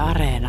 Areena.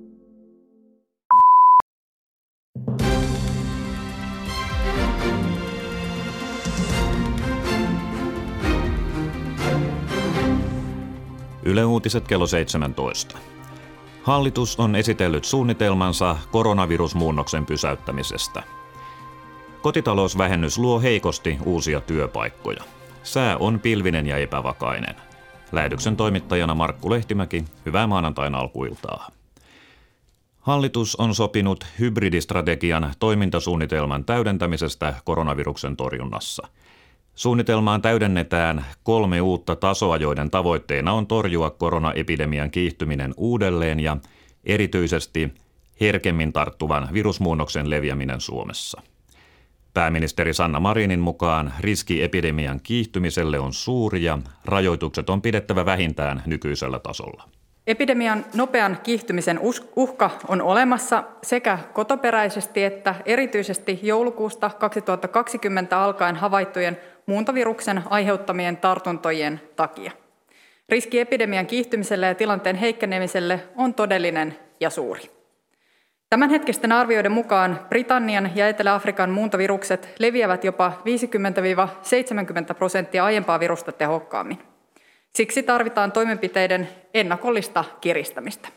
Yle Uutiset kello 17. Hallitus on esitellyt suunnitelmansa koronavirusmuunnoksen pysäyttämisestä. Kotitalousvähennys luo heikosti uusia työpaikkoja. Sää on pilvinen ja epävakainen. Lähetyksen toimittajana Markku Lehtimäki, hyvää maanantain alkuiltaa. Hallitus on sopinut hybridistrategian toimintasuunnitelman täydentämisestä koronaviruksen torjunnassa. Suunnitelmaan täydennetään 3 uutta tasoa, joiden tavoitteena on torjua koronaepidemian kiihtyminen uudelleen ja erityisesti herkemmin tarttuvan virusmuunnoksen leviäminen Suomessa. Pääministeri Sanna Marinin mukaan riski epidemian kiihtymiselle on suuri ja rajoitukset on pidettävä vähintään nykyisellä tasolla. Epidemian nopean kiihtymisen uhka on olemassa sekä kotoperäisesti että erityisesti joulukuusta 2020 alkaen havaittujen muuntoviruksen aiheuttamien tartuntojen takia. Riski epidemian kiihtymiselle ja tilanteen heikkenemiselle on todellinen ja suuri. Tämänhetkisten arvioiden mukaan Britannian ja Etelä-Afrikan muuntovirukset leviävät jopa 50–70% aiempaa virusta tehokkaammin. Siksi tarvitaan toimenpiteiden ennakollista kiristämistä.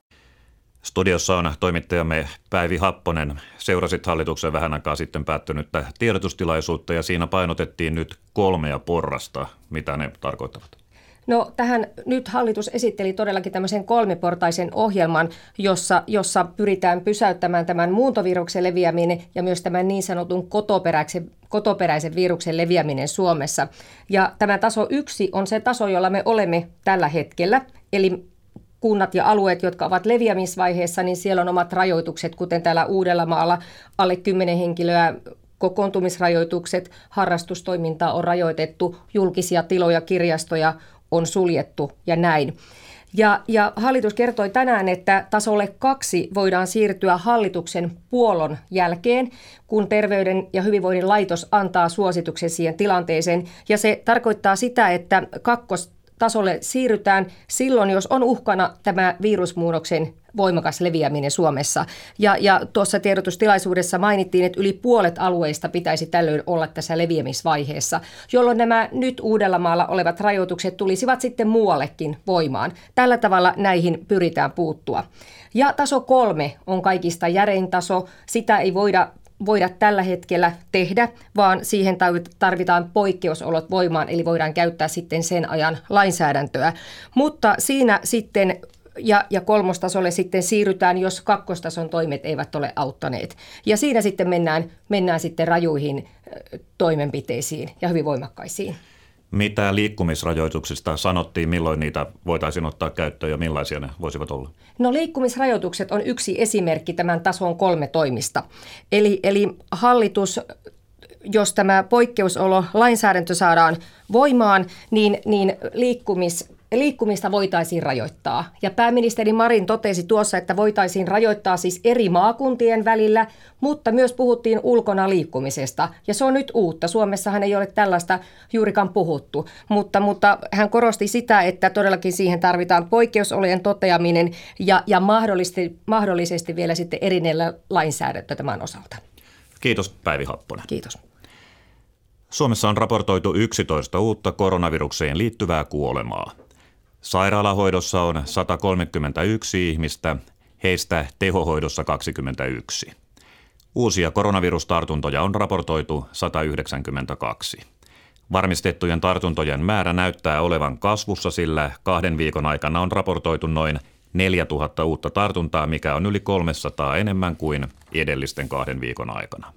Studiossa on toimittajamme Päivi Happonen. Seurasit hallituksen vähän aikaa sitten päättynyttä tiedotustilaisuutta ja siinä painotettiin nyt 3 porrasta. Mitä ne tarkoittavat? No tähän nyt hallitus esitteli todellakin tämmöisen 3-portaisen ohjelman, jossa pyritään pysäyttämään tämän muuntoviruksen leviäminen ja myös tämän niin sanotun kotoperäisen viruksen leviäminen Suomessa. Ja tämä taso 1 on se taso, jolla me olemme tällä hetkellä, eli kunnat ja alueet, jotka ovat leviämisvaiheessa, niin siellä on omat rajoitukset, kuten täällä Uudellamaalla alle 10 henkilöä, kokoontumisrajoitukset, harrastustoimintaa on rajoitettu, julkisia tiloja, kirjastoja on suljettu ja näin. Ja hallitus kertoi tänään, että tasolle 2 voidaan siirtyä hallituksen puolon jälkeen, kun Terveyden ja hyvinvoinnin laitos antaa suosituksen siihen tilanteeseen. Ja se tarkoittaa sitä, että kakkostasolle siirrytään silloin, jos on uhkana tämä virusmuunnoksen voimakas leviäminen Suomessa. Ja tuossa tiedotustilaisuudessa mainittiin, että yli puolet alueista pitäisi tällöin olla tässä leviämisvaiheessa, jolloin nämä nyt Uudellamaalla olevat rajoitukset tulisivat sitten muuallekin voimaan. Tällä tavalla näihin pyritään puuttua. Ja taso 3 on kaikista järein taso. Sitä ei voida tällä hetkellä tehdä, vaan siihen tarvitaan poikkeusolot voimaan, eli voidaan käyttää sitten sen ajan lainsäädäntöä. Mutta siinä sitten ja 3. tasolle sitten siirrytään, jos 2. tason toimet eivät ole auttaneet. Ja siinä sitten mennään sitten rajuihin toimenpiteisiin ja hyvin voimakkaisiin. Mitä liikkumisrajoituksista sanottiin, milloin niitä voitaisiin ottaa käyttöön ja millaisia ne voisivat olla? No liikkumisrajoitukset on yksi esimerkki tämän tason 3 toimista. Eli hallitus, jos tämä poikkeusolo lainsäädäntö saadaan voimaan, niin liikkumista voitaisiin rajoittaa. Ja pääministeri Marin totesi tuossa, että voitaisiin rajoittaa siis eri maakuntien välillä, mutta myös puhuttiin ulkona liikkumisesta. Ja se on nyt uutta. Suomessahan ei ole tällaista juurikaan puhuttu. Mutta hän korosti sitä, että todellakin siihen tarvitaan poikkeusolojen toteaminen ja mahdollisesti vielä sitten erillinen lainsäädäntö tämän osalta. Kiitos Päivi Happonen. Kiitos. Suomessa on raportoitu 11 uutta koronavirukseen liittyvää kuolemaa. Sairaalahoidossa on 131 ihmistä, heistä tehohoidossa 21. Uusia koronavirustartuntoja on raportoitu 192. Varmistettujen tartuntojen määrä näyttää olevan kasvussa, sillä 2 viikon aikana on raportoitu noin 4000 uutta tartuntaa, mikä on yli 300 enemmän kuin edellisten 2 viikon aikana.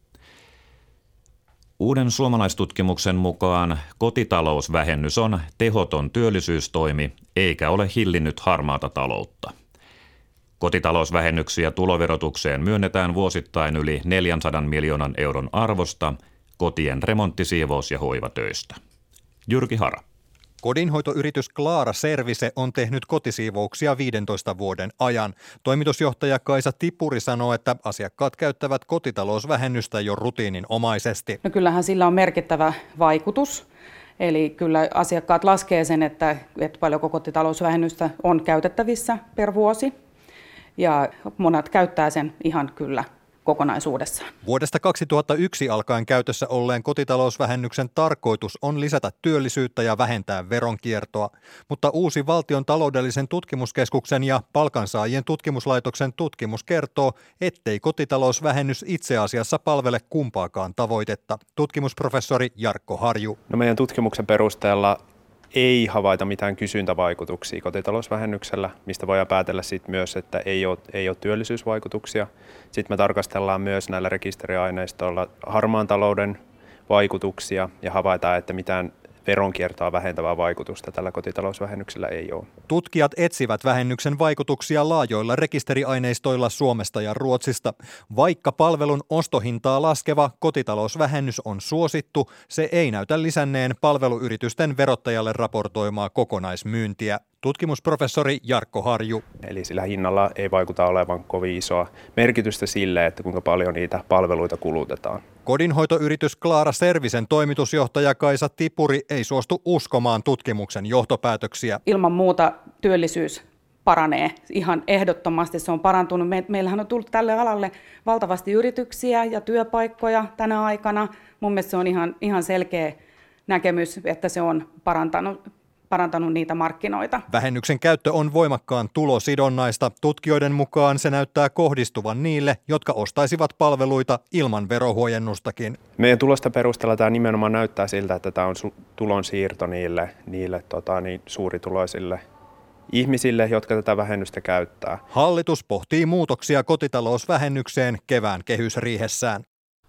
Uuden suomalaistutkimuksen mukaan kotitalousvähennys on tehoton työllisyystoimi eikä ole hillinnyt harmaata taloutta. Kotitalousvähennyksiä tuloverotukseen myönnetään vuosittain yli 400 miljoonan euron arvosta kotien remontti-, siivous- ja hoivatöistä. Jyrki Hara. Kodinhoitoyritys Klaara Service on tehnyt kotisiivouksia 15 vuoden ajan. Toimitusjohtaja Kaisa Tipuri sanoo, että asiakkaat käyttävät kotitalousvähennystä jo rutiininomaisesti. No kyllähän sillä on merkittävä vaikutus. Eli kyllä asiakkaat laskee sen, että paljonko kotitalousvähennystä on käytettävissä per vuosi. Ja monet käyttää sen ihan kyllä kokonaisuudessaan. Vuodesta 2001 alkaen käytössä olleen kotitalousvähennyksen tarkoitus on lisätä työllisyyttä ja vähentää veronkiertoa, mutta uusi Valtion taloudellisen tutkimuskeskuksen ja Palkansaajien tutkimuslaitoksen tutkimus kertoo, ettei kotitalousvähennys itse asiassa palvele kumpaakaan tavoitetta. Tutkimusprofessori Jarkko Harju. No meidän tutkimuksen perusteella ei havaita mitään kysyntävaikutuksia kotitalousvähennyksellä, mistä voidaan päätellä sitten myös, että ei ole työllisyysvaikutuksia. Sitten me tarkastellaan myös näillä rekisteriaineistoilla harmaan talouden vaikutuksia ja havaitaan, että mitään veronkiertoa vähentävää vaikutusta tällä kotitalousvähennyksellä ei ole. Tutkijat etsivät vähennyksen vaikutuksia laajoilla rekisteriaineistoilla Suomesta ja Ruotsista. Vaikka palvelun ostohintaa laskeva kotitalousvähennys on suosittu, se ei näytä lisänneen palveluyritysten verottajalle raportoimaa kokonaismyyntiä. Tutkimusprofessori Jarkko Harju. Eli sillä hinnalla ei vaikuta olevan kovin isoa merkitystä sille, että kuinka paljon niitä palveluita kulutetaan. Kodinhoitoyritys Klaara Servicen toimitusjohtaja Kaisa Tipuri ei suostu uskomaan tutkimuksen johtopäätöksiä. Ilman muuta työllisyys paranee. Ihan ehdottomasti se on parantunut. Meillähän on tullut tälle alalle valtavasti yrityksiä ja työpaikkoja tänä aikana. Mun mielestä se on ihan selkeä näkemys, että se on parantanut niitä markkinoita. Vähennyksen käyttö on voimakkaan tulosidonnaista. Tutkijoiden mukaan se näyttää kohdistuvan niille, jotka ostaisivat palveluita ilman verohuojennustakin. Meidän tulosta perusteella tämä nimenomaan näyttää siltä, että tämä on tulonsiirto niille suurituloisille ihmisille, jotka tätä vähennystä käyttää. Hallitus pohtii muutoksia kotitalousvähennykseen kevään kehysriihessään.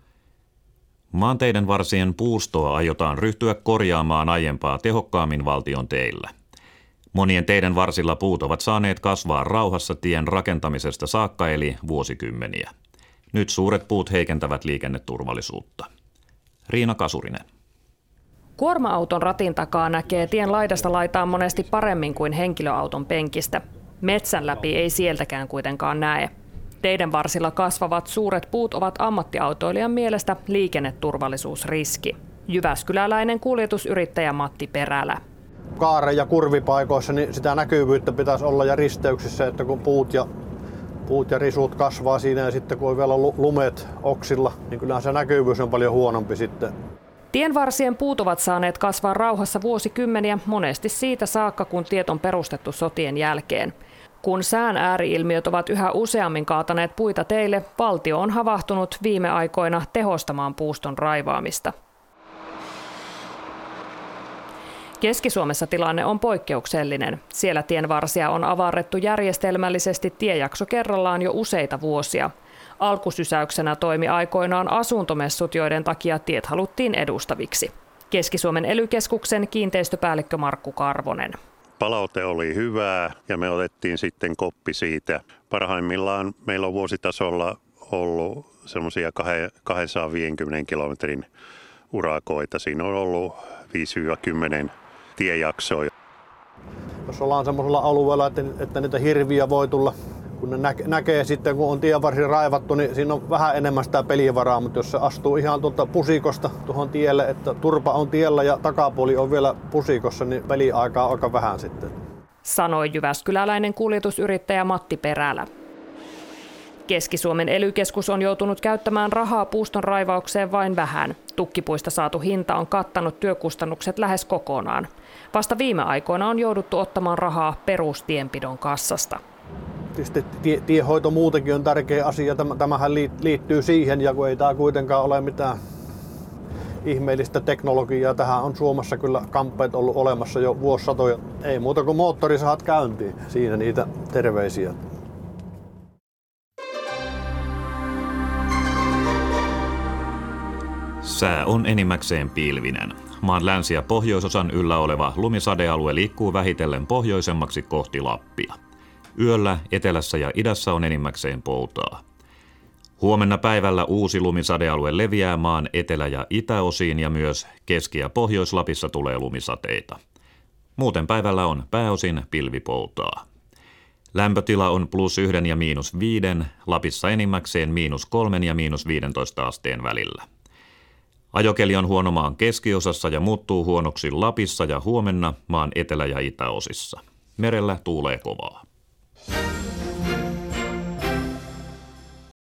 Maanteiden varsien puustoa aiotaan ryhtyä korjaamaan aiempaa tehokkaammin valtion teillä. Monien teiden varsilla puut ovat saaneet kasvaa rauhassa tien rakentamisesta saakka eli vuosikymmeniä. Nyt suuret puut heikentävät liikenneturvallisuutta. Riina Kasurinen. Kuorma-auton ratin takaa näkee tien laidasta laitaan monesti paremmin kuin henkilöauton penkistä. Metsän läpi ei sieltäkään kuitenkaan näe. Teiden varsilla kasvavat suuret puut ovat ammattiautoilijan mielestä liikenneturvallisuusriski. Jyväskyläläinen kuljetusyrittäjä Matti Perälä. Kaare- ja kurvipaikoissa niin sitä näkyvyyttä pitäisi olla ja risteyksissä, että kun puut ja risut kasvaa siinä ja sitten kun on vielä lumet oksilla, niin kyllähän se näkyvyys on paljon huonompi sitten. Tienvarsien puut ovat saaneet kasvaa rauhassa vuosikymmeniä, monesti siitä saakka, kun tiet on perustettu sotien jälkeen. Kun sään ääriilmiöt ovat yhä useammin kaataneet puita teille, valtio on havahtunut viime aikoina tehostamaan puuston raivaamista. Keski-Suomessa tilanne on poikkeuksellinen. Siellä tienvarsia on avarrettu järjestelmällisesti tiejakso kerrallaan jo useita vuosia. Alkusysäyksenä toimi aikoinaan asuntomessut, joiden takia tiet haluttiin edustaviksi. Keski-Suomen ELY-keskuksen kiinteistöpäällikkö Markku Karvonen. Palaute oli hyvää ja me otettiin sitten koppi siitä. Parhaimmillaan meillä on vuositasolla ollut semmoisia 250 kilometrin urakoita. Siinä on ollut 5-10 tiejaksoa. Jos ollaan semmoisella alueella, että niitä hirviä voi tulla, kun ne näkee sitten, kun on tienvarsi raivattu, niin siinä on vähän enemmän sitä pelivaraa, mutta jos se astuu ihan tuolta pusikosta tuohon tielle, että turpa on tiellä ja takapuoli on vielä pusikossa, niin peliaikaa on aika vähän sitten. Sanoi jyväskyläläinen kuljetusyrittäjä Matti Perälä. Keski-Suomen ELY-keskus on joutunut käyttämään rahaa puuston raivaukseen vain vähän. Tukkipuista saatu hinta on kattanut työkustannukset lähes kokonaan. Vasta viime aikoina on jouduttu ottamaan rahaa perustienpidon kassasta. Tietysti tiehoito muutenkin on tärkeä asia. Tämähän liittyy siihen, ja kun ei tämä kuitenkaan ole mitään ihmeellistä teknologiaa. Tähän on Suomessa kyllä kamppeet ollut olemassa jo vuosisatoja. Ei muuta kuin moottorisahat käyntiin. Siinä niitä terveisiä. Sää on enimmäkseen pilvinen. Maan länsi- ja pohjoisosan yllä oleva lumisadealue liikkuu vähitellen pohjoisemmaksi kohti Lappia. Yöllä etelässä ja idässä on enimmäkseen poutaa. Huomenna päivällä uusi lumisadealue leviää maan etelä- ja itäosiin ja myös Keski- ja Pohjois-Lapissa tulee lumisateita. Muuten päivällä on pääosin pilvipoutaa. Lämpötila on +1 ja -5, Lapissa enimmäkseen -3 ja -15 asteen välillä. Ajokeli on huono maan keskiosassa ja muuttuu huonoksi Lapissa ja huomenna maan etelä- ja itäosissa. Merellä tuulee kovaa.